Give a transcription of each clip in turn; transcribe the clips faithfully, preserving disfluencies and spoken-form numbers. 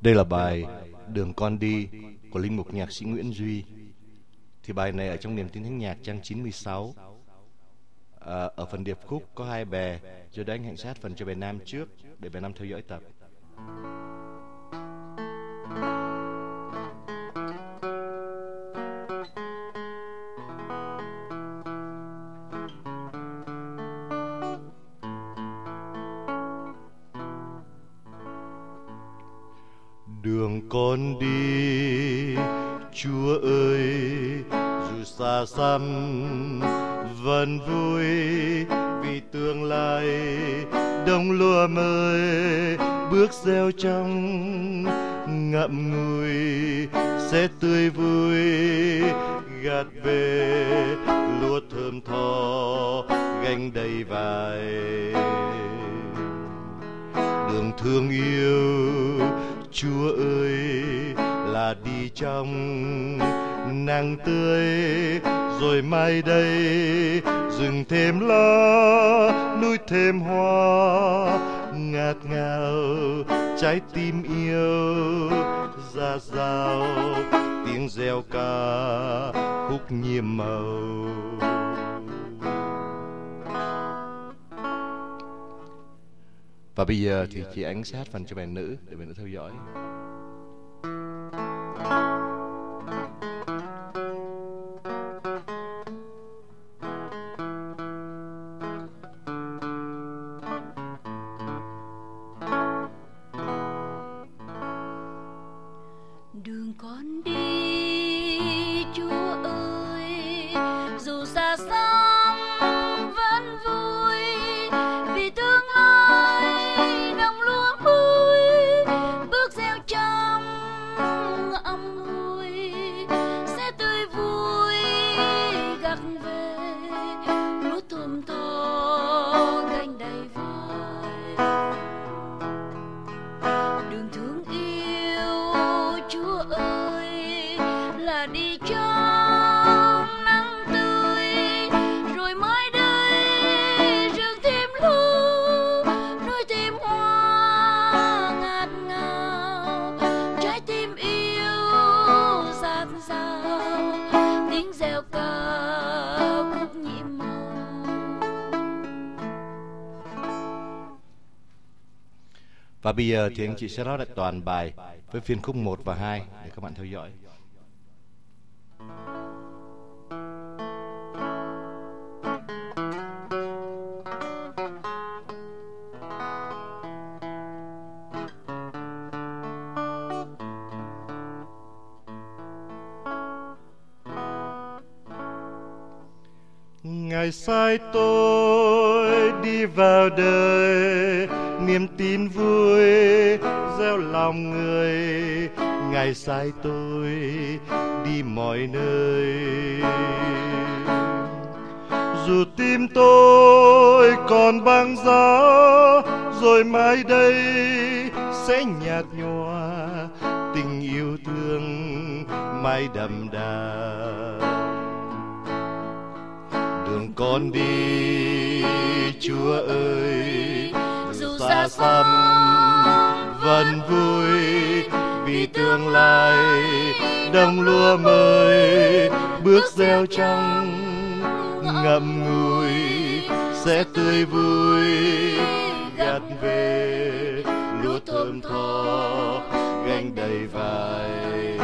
Đây là bài Đường Con Đi của linh mục nhạc sĩ Nguyễn Duy. Thì bài này ở trong Niềm Tin Thánh Nhạc trang chín mươi sáu. À, ở phần điệp khúc có hai bè, rồi để anh Hạnh sát phần cho bè nam trước để bè nam theo dõi tập. Đường con đi, Chúa ơi, dù xa xăm vẫn vui vì tương lai đồng lúa mới bước gieo trong ngậm ngùi sẽ tươi vui gặt về lúa thơm tho gánh đầy vai. Đường thương yêu Chúa ơi là đi trong nắng tươi, rồi mai đây rừng thêm lá núi thêm hoa ngát ngào, trái tim yêu ra rào tiếng reo ca khúc nhiệm màu. Và bây giờ thì chị Ánh sát phần cho bài nữ để bài nữ theo dõi. Đường con đi, Chúa ơi, dù xa xăm vẫn vui vì tương lai đồng lúa vui bước gieo trong ngậm ngùi sẽ tươi vui gặt về lúa thơm tho gánh đầy vai. Đường thương yêu Chúa ơi là đi trong nắng tươi, rồi mai đây rừng thêm lúa nuôi thêm hoa ngát ngào, trái tim yêu dạt dào tiếng reo ca khúc nhiệm màu. Và bây giờ thì anh chị sẽ nói lại toàn bài với phiên khúc một và hai để các bạn theo dõi. Ngày sai tôi đi vào đời, niềm tin vui gieo lòng người. Ngày sai tôi đi mọi nơi, dù tim tôi còn băng giá, rồi mai đây sẽ nhạt nhòa tình yêu thương mãi đậm đà. Đường con đi, Chúa ơi, dù xa xăm vẫn vui vì tương lai đồng lúa mới bước gieo trong ngậm ngùi sẽ tươi vui gặt về lúa thơm tho gánh đầy vai.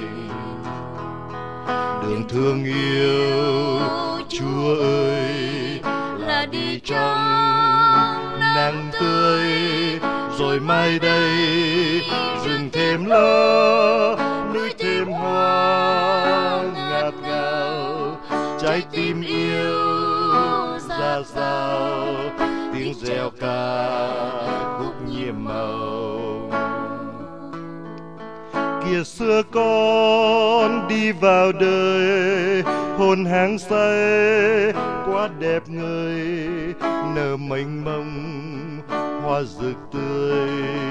Đường thương yêu Chúa ơi là đi trong nắng tươi, rồi mai đây rừng thêm lá núi thêm hoa ngát ngào, trái tim yêu ra rào tiếng reo ca khúc nhiệm màu. Kìa xưa con đi vào đời, hồn hang say quá đẹp người, nở mênh mông hoa rực tươi.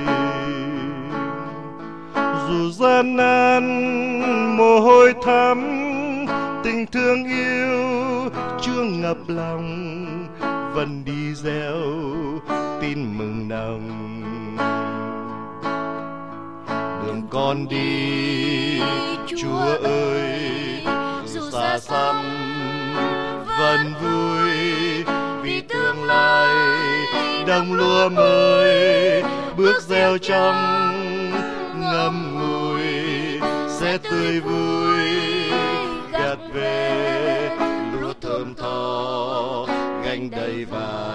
Dù gian nan mồ hôi thắm, tình thương yêu chưa ngập lòng, vẫn đi gieo tin mừng nồng. đường con đi, Chúa ơi, dù xa xăm vẫn vui vì tương lai đồng lúa mới bước gieo trong ngâm ngùi sẽ tươi vui gặt về lúa thơm tho gánh đầy vải.